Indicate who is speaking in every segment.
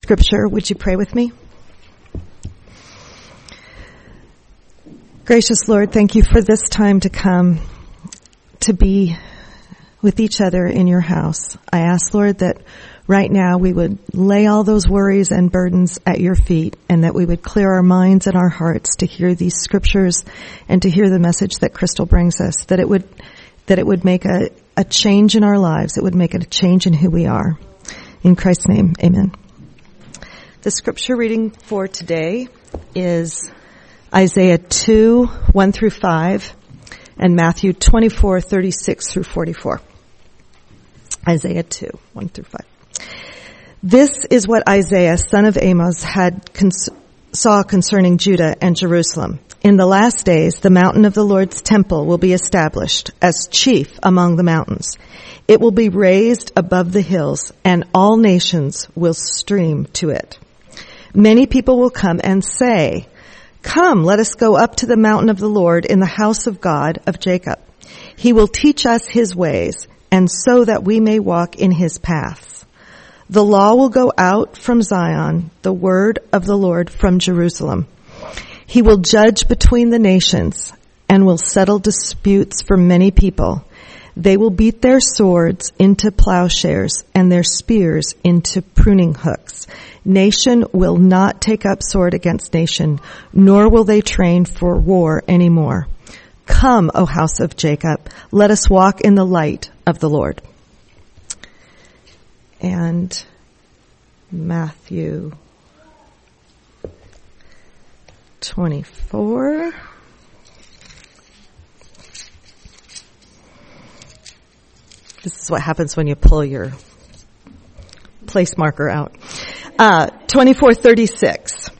Speaker 1: scripture, would you pray with me? Gracious Lord, thank you for this time to come to be with each other in your house. I ask, Lord, that right now we would lay all those worries and burdens at your feet, and that we would clear our minds and our hearts to hear these scriptures and to hear the message that Crystal brings us, that it would make a change in our lives. It would make a change in who we are. In Christ's name, amen. The scripture reading for today is Isaiah 2, 1 through 5, and Matthew 24, 36 through 44. Isaiah 2, 1 through 5. This is what Isaiah, son of Amos, saw concerning Judah and Jerusalem. In the last days, the mountain of the Lord's temple will be established as chief among the mountains. It will be raised above the hills, and all nations will stream to it. Many people will come and say, "Come, let us go up to the mountain of the Lord in the house of God of Jacob. He will teach us his ways, and so that we may walk in his paths. The law will go out from Zion, the word of the Lord from Jerusalem. He will judge between the nations and will settle disputes for many people. They will beat their swords into plowshares and their spears into pruning hooks. Nation will not take up sword against nation, nor will they train for war anymore. Come, O house of Jacob, let us walk in the light of the Lord." And Matthew 24. This is what happens when you pull your place marker out. 24:36.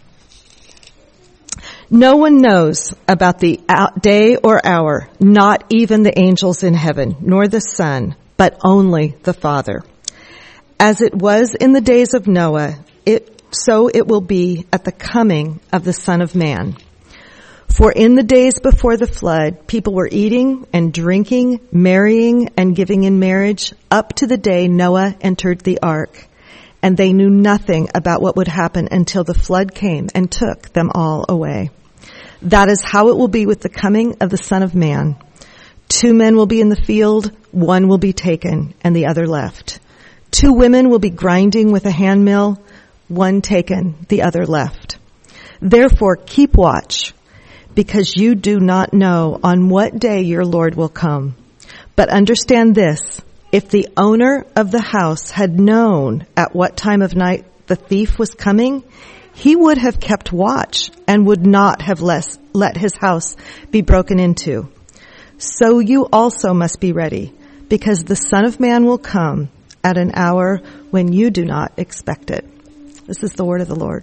Speaker 1: No one knows about the day or hour, not even the angels in heaven, nor the Son, but only the Father. As it was in the days of Noah, so it will be at the coming of the Son of Man. For in the days before the flood, people were eating and drinking, marrying and giving in marriage, up to the day Noah entered the ark. And they knew nothing about what would happen until the flood came and took them all away. That is how it will be with the coming of the Son of Man. 2 men will be in the field, one will be taken, and the other left. 2 women will be grinding with a handmill, one taken, the other left. Therefore keep watch, because you do not know on what day your Lord will come. But understand this, if the owner of the house had known at what time of night the thief was coming, he would have kept watch and would not have let his house be broken into. So you also must be ready, because the Son of Man will come at an hour when you do not expect it. This is the word of the Lord.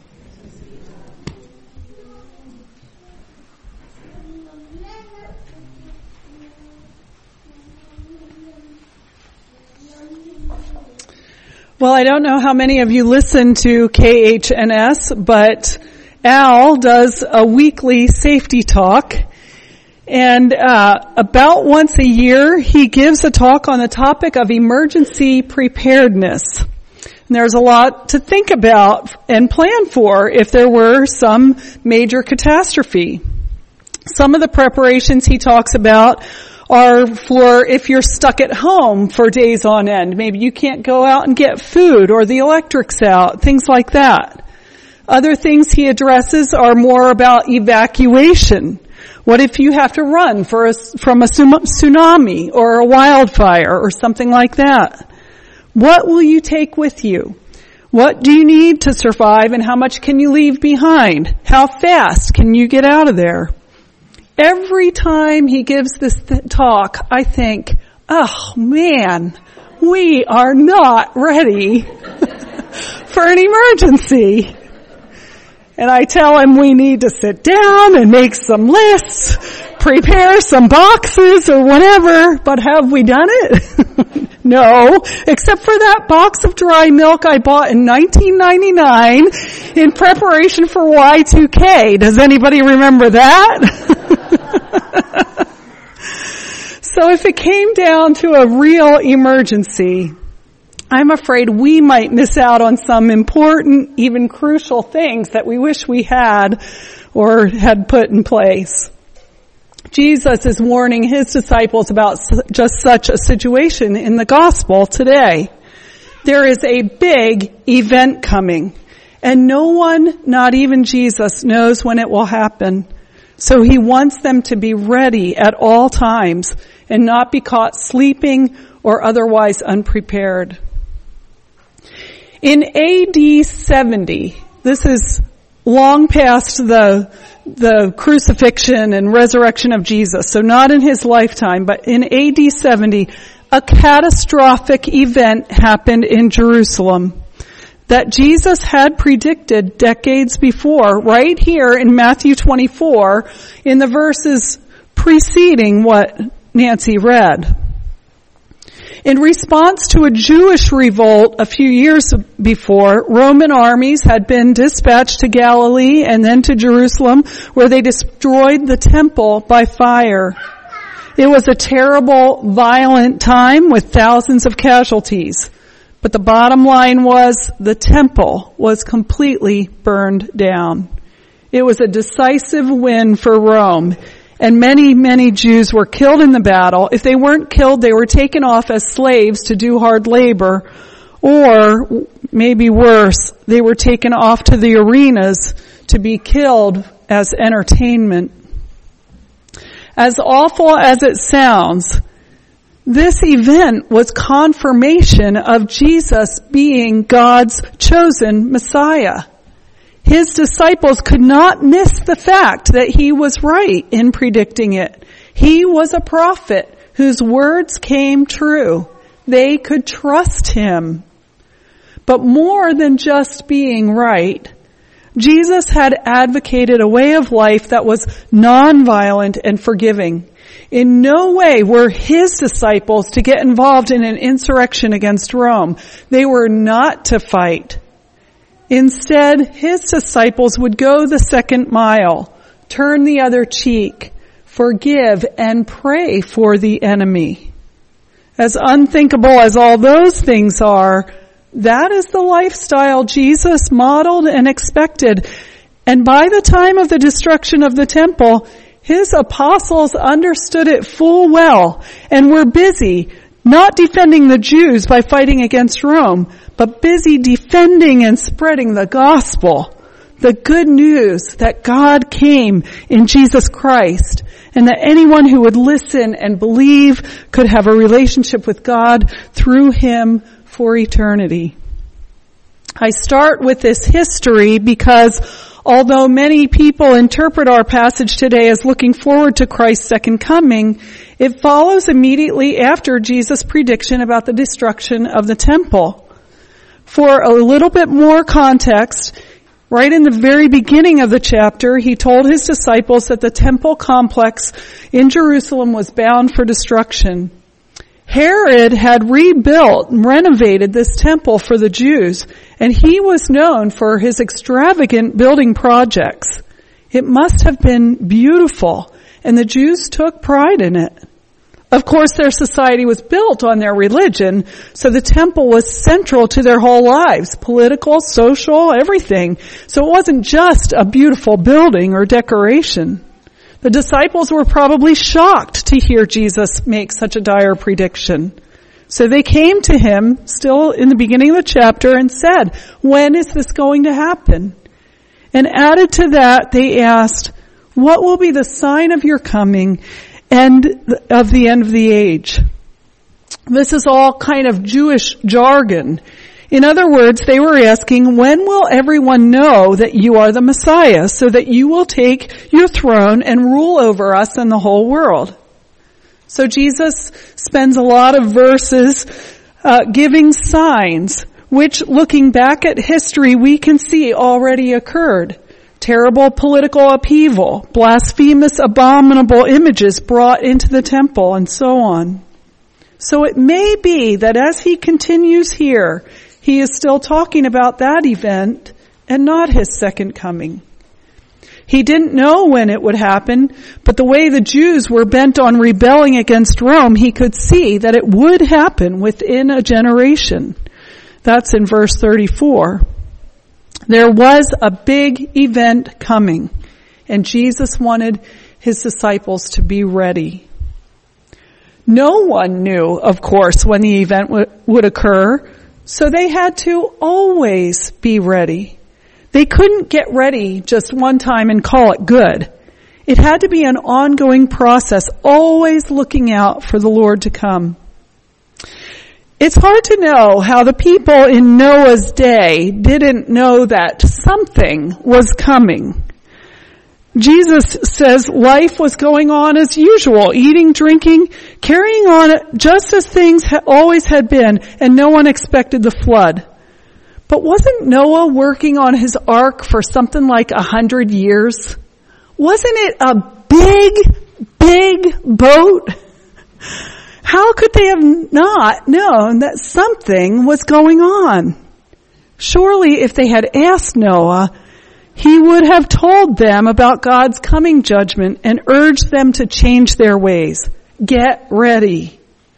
Speaker 2: Well, I don't know how many of you listen to KHNS, but Al does a weekly safety talk. And about once a year, he gives a talk on the topic of emergency preparedness. And there's a lot to think about and plan for if there were some major catastrophe. Some of the preparations he talks about are for if you're stuck at home for days on end. Maybe you can't go out and get food or the electric's out, things like that. Other things he addresses are more about evacuation. What if you have to run from a tsunami or a wildfire or something like that? What will you take with you? What do you need to survive, and how much can you leave behind? How fast can you get out of there? Every time he gives this talk, I think, oh man, we are not ready for an emergency. And I tell him we need to sit down and make some lists, prepare some boxes or whatever, but have we done it? No, except for that box of dry milk I bought in 1999 in preparation for Y2K. Does anybody remember that? So if it came down to a real emergency, I'm afraid we might miss out on some important, even crucial things that we wish we had or had put in place. Jesus is warning his disciples about just such a situation in the gospel today. There is a big event coming, and no one, not even Jesus, knows when it will happen. So he wants them to be ready at all times and not be caught sleeping or otherwise unprepared. In AD 70, this is long past the crucifixion and resurrection of Jesus, so not in his lifetime, but in AD 70, a catastrophic event happened in Jerusalem that Jesus had predicted decades before, right here in Matthew 24, in the verses preceding what Nancy read. In response to a Jewish revolt a few years before, Roman armies had been dispatched to Galilee and then to Jerusalem, where they destroyed the temple by fire. It was a terrible, violent time with thousands of casualties. But the bottom line was the temple was completely burned down. It was a decisive win for Rome. And many, many Jews were killed in the battle. If they weren't killed, they were taken off as slaves to do hard labor. Or, maybe worse, they were taken off to the arenas to be killed as entertainment. As awful as it sounds, this event was confirmation of Jesus being God's chosen Messiah. His disciples could not miss the fact that he was right in predicting it. He was a prophet whose words came true. They could trust him. But more than just being right, Jesus had advocated a way of life that was nonviolent and forgiving. In no way were his disciples to get involved in an insurrection against Rome. They were not to fight. Instead, his disciples would go the second mile, turn the other cheek, forgive, and pray for the enemy. As unthinkable as all those things are, that is the lifestyle Jesus modeled and expected. And by the time of the destruction of the temple, his apostles understood it full well and were busy, not defending the Jews by fighting against Rome, but busy defending and spreading the gospel, the good news that God came in Jesus Christ, and that anyone who would listen and believe could have a relationship with God through him for eternity. I start with this history because although many people interpret our passage today as looking forward to Christ's second coming, it follows immediately after Jesus' prediction about the destruction of the temple. For a little bit more context, right in the very beginning of the chapter, he told his disciples that the temple complex in Jerusalem was bound for destruction. Herod had rebuilt and renovated this temple for the Jews, and he was known for his extravagant building projects. It must have been beautiful, and the Jews took pride in it. Of course, their society was built on their religion, so the temple was central to their whole lives, political, social, everything. So it wasn't just a beautiful building or decoration. The disciples were probably shocked to hear Jesus make such a dire prediction. So they came to him, still in the beginning of the chapter, and said, "When is this going to happen?" And added to that, they asked, "What will be the sign of your coming and of the end of the age?" This is all kind of Jewish jargon. In other words, they were asking, when will everyone know that you are the Messiah, so that you will take your throne and rule over us and the whole world? So Jesus spends a lot of verses giving signs, which, looking back at history, we can see already occurred. Terrible political upheaval, blasphemous, abominable images brought into the temple, and so on. So it may be that as he continues here, he is still talking about that event and not his second coming. He didn't know when it would happen, but the way the Jews were bent on rebelling against Rome, he could see that it would happen within a generation. That's in verse 34. There was a big event coming, and Jesus wanted his disciples to be ready. No one knew, of course, when the event would occur, so they had to always be ready. They couldn't get ready just one time and call it good. It had to be an ongoing process, always looking out for the Lord to come. It's hard to know how the people in Noah's day didn't know that something was coming. Jesus says life was going on as usual, eating, drinking, carrying on just as things always had been, and no one expected the flood. But wasn't Noah working on his ark for something like 100 years? Wasn't it a big boat? How could they have not known that something was going on? Surely if they had asked Noah, he would have told them about God's coming judgment and urged them to change their ways. Get ready.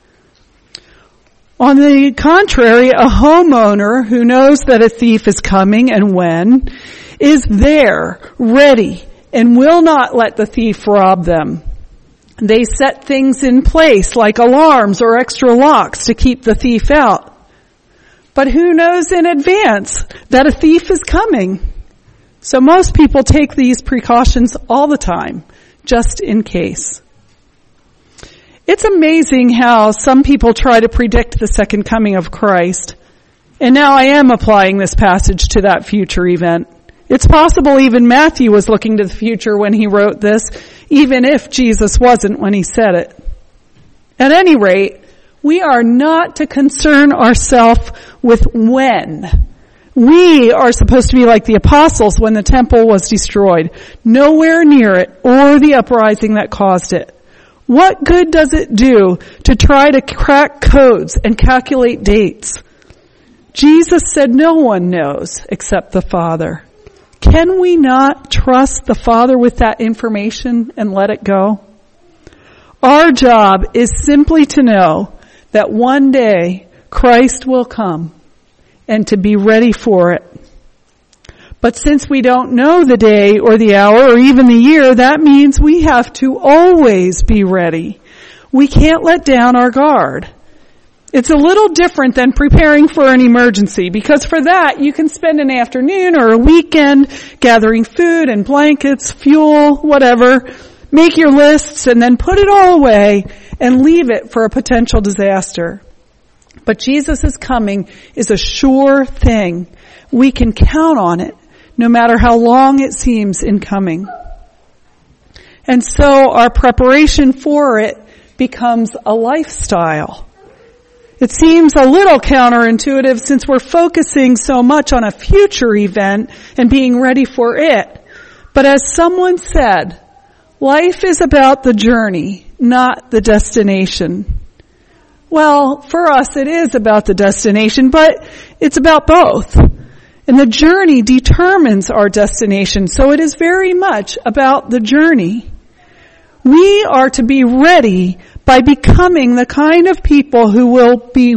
Speaker 2: On the contrary, a homeowner who knows that a thief is coming and when is there, ready, and will not let the thief rob them. They set things in place like alarms or extra locks to keep the thief out. But who knows in advance that a thief is coming? So most people take these precautions all the time, just in case. It's amazing how some people try to predict the second coming of Christ. And now I am applying this passage to that future event. It's possible even Matthew was looking to the future when he wrote this, even if Jesus wasn't when he said it. At any rate, we are not to concern ourselves with when. We are supposed to be like the apostles when the temple was destroyed, nowhere near it or the uprising that caused it. What good does it do to try to crack codes and calculate dates? Jesus said no one knows except the Father. Can we not trust the Father with that information and let it go? Our job is simply to know that one day Christ will come and to be ready for it. But since we don't know the day or the hour or even the year, that means we have to always be ready. We can't let down our guard. It's a little different than preparing for an emergency, because for that you can spend an afternoon or a weekend gathering food and blankets, fuel, whatever, make your lists and then put it all away and leave it for a potential disaster. But Jesus' coming is a sure thing. We can count on it, no matter how long it seems in coming. And so our preparation for it becomes a lifestyle. It seems a little counterintuitive since we're focusing so much on a future event and being ready for it. But as someone said, life is about the journey, not the destination. Well, for us it is about the destination, but it's about both. And the journey determines our destination, so it is very much about the journey. We are to be ready by becoming the kind of people who will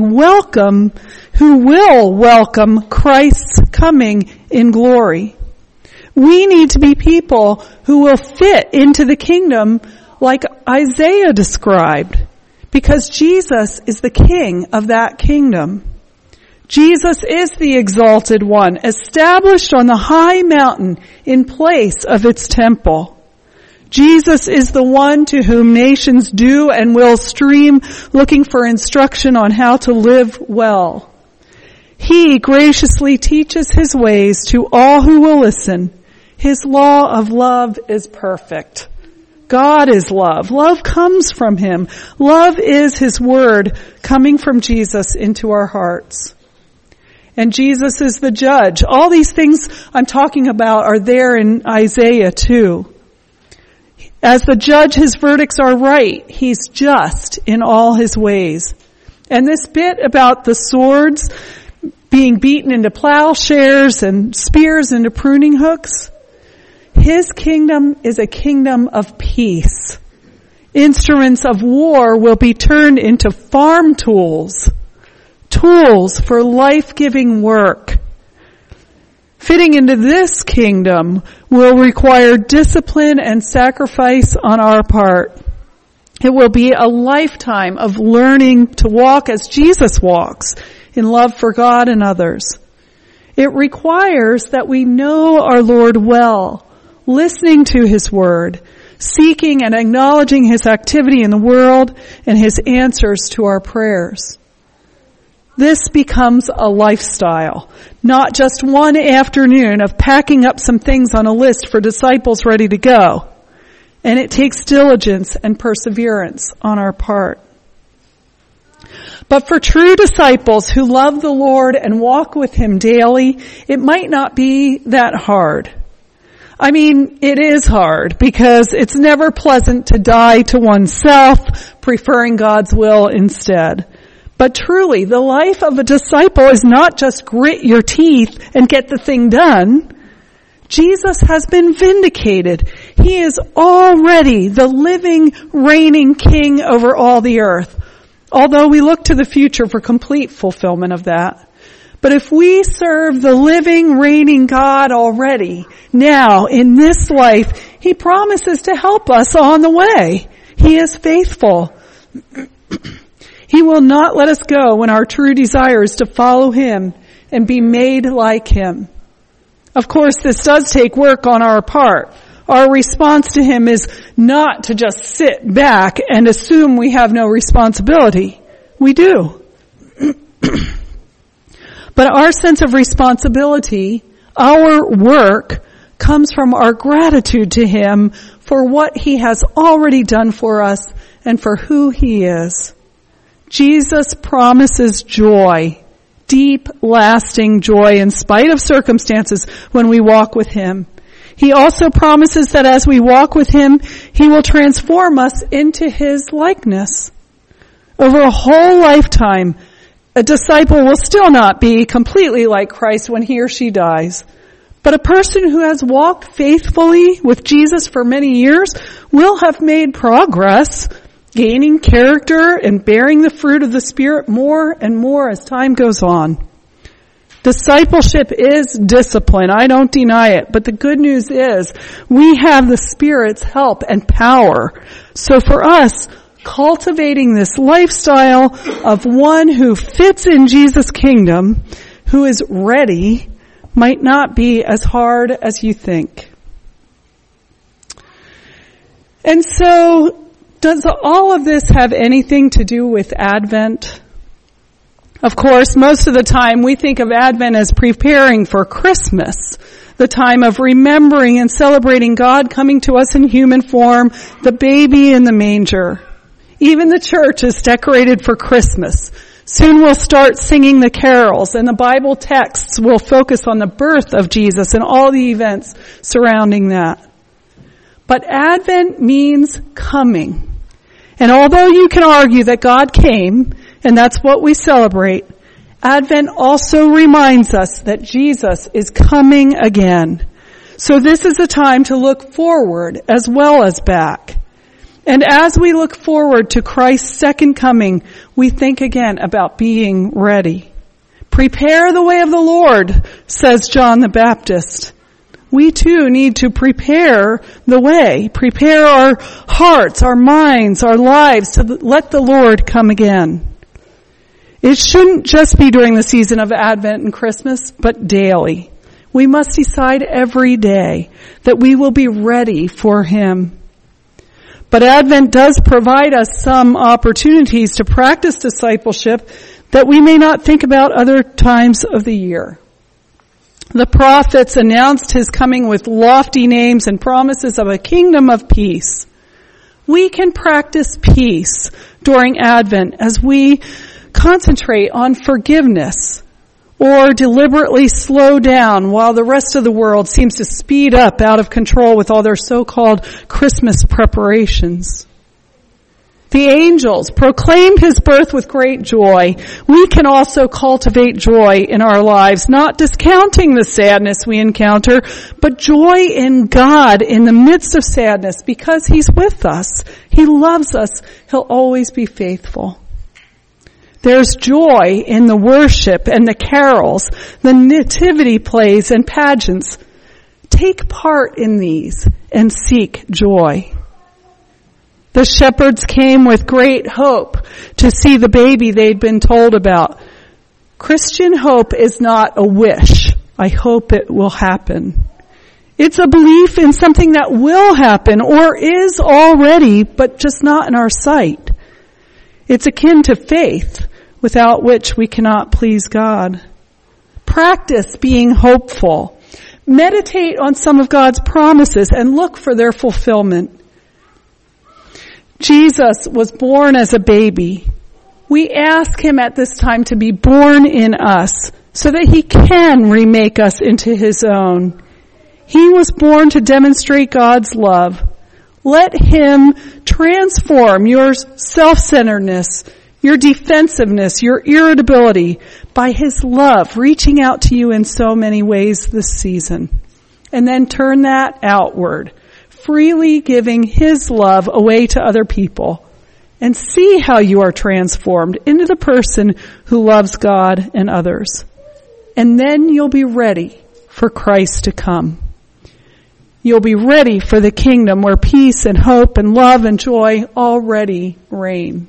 Speaker 2: welcome Christ's coming in glory. We need to be people who will fit into the kingdom like Isaiah described, because Jesus is the king of that kingdom. Jesus is the exalted one, established on the high mountain in place of its temple. Jesus is the one to whom nations do and will stream, looking for instruction on how to live well. He graciously teaches his ways to all who will listen. His law of love is perfect. God is love. Love comes from him. Love is his word coming from Jesus into our hearts. And Jesus is the judge. All these things I'm talking about are there in Isaiah too. As the judge, his verdicts are right. He's just in all his ways. And this bit about the swords being beaten into plowshares and spears into pruning hooks, his kingdom is a kingdom of peace. Instruments of war will be turned into farm tools tools for life-giving work. Fitting into this kingdom will require discipline and sacrifice on our part. It will be a lifetime of learning to walk as Jesus walks, in love for God and others. It requires that we know our Lord well, listening to His Word, seeking and acknowledging His activity in the world and His answers to our prayers. This becomes a lifestyle, not just one afternoon of packing up some things on a list for disciples ready to go. And it takes diligence and perseverance on our part. But for true disciples who love the Lord and walk with Him daily, it might not be that hard. I mean, it is hard because it's never pleasant to die to oneself, preferring God's will instead. But truly, the life of a disciple is not just grit your teeth and get the thing done. Jesus has been vindicated. He is already the living, reigning King over all the earth. Although we look to the future for complete fulfillment of that. But if we serve the living, reigning God already, now, in this life, He promises to help us on the way. He is faithful. He will not let us go when our true desire is to follow Him and be made like Him. Of course, this does take work on our part. Our response to Him is not to just sit back and assume we have no responsibility. We do. But our sense of responsibility, our work, comes from our gratitude to Him for what He has already done for us and for who He is. Jesus promises joy, deep, lasting joy in spite of circumstances when we walk with Him. He also promises that as we walk with Him, He will transform us into His likeness. Over a whole lifetime, a disciple will still not be completely like Christ when he or she dies. But a person who has walked faithfully with Jesus for many years will have made progress, gaining character and bearing the fruit of the Spirit more and more as time goes on. Discipleship is discipline. I don't deny it. But the good news is we have the Spirit's help and power. So for us, cultivating this lifestyle of one who fits in Jesus' kingdom, who is ready, might not be as hard as you think. And so, does all of this have anything to do with Advent? Of course, most of the time we think of Advent as preparing for Christmas, the time of remembering and celebrating God coming to us in human form, the baby in the manger. Even the church is decorated for Christmas. Soon we'll start singing the carols, and the Bible texts will focus on the birth of Jesus and all the events surrounding that. But Advent means coming. And although you can argue that God came, and that's what we celebrate, Advent also reminds us that Jesus is coming again. So this is a time to look forward as well as back. And as we look forward to Christ's second coming, we think again about being ready. Prepare the way of the Lord, says John the Baptist. We too need to prepare the way, prepare our hearts, our minds, our lives to let the Lord come again. It shouldn't just be during the season of Advent and Christmas, but daily. We must decide every day that we will be ready for Him. But Advent does provide us some opportunities to practice discipleship that we may not think about other times of the year. The prophets announced His coming with lofty names and promises of a kingdom of peace. We can practice peace during Advent as we concentrate on forgiveness or deliberately slow down while the rest of the world seems to speed up out of control with all their so-called Christmas preparations. The angels proclaimed His birth with great joy. We can also cultivate joy in our lives, not discounting the sadness we encounter, but joy in God in the midst of sadness because He's with us. He loves us. He'll always be faithful. There's joy in the worship and the carols, the nativity plays and pageants. Take part in these and seek joy. The shepherds came with great hope to see the baby they'd been told about. Christian hope is not a wish. I hope it will happen. It's a belief in something that will happen or is already, but just not in our sight. It's akin to faith, without which we cannot please God. Practice being hopeful. Meditate on some of God's promises and look for their fulfillment. Jesus was born as a baby. We ask him at this time to be born in us so that he can remake us into his own. He was born to demonstrate God's love. Let him transform your self-centeredness, your defensiveness, your irritability by his love reaching out to you in so many ways this season. And then turn that outward, freely giving his love away to other people. And see how you are transformed into the person who loves God and others. And then you'll be ready for Christ to come. You'll be ready for the kingdom where peace and hope and love and joy already reign.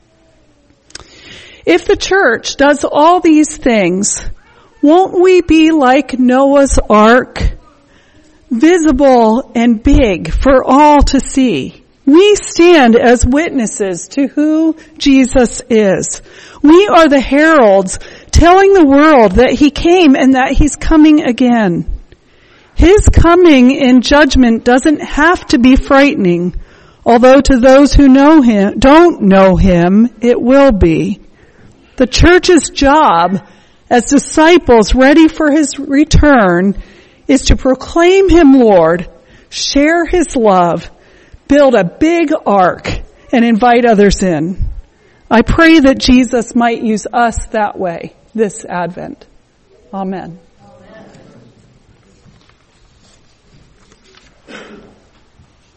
Speaker 2: If the church does all these things, won't we be like Noah's Ark? Visible and big for all to see. We stand as witnesses to who Jesus is. We are the heralds telling the world that he came and that he's coming again. His coming in judgment doesn't have to be frightening, although to those who don't know him, it will be. The church's job as disciples ready for his return is to proclaim him Lord, share his love, build a big ark, and invite others in. I pray that Jesus might use us that way this Advent. Amen.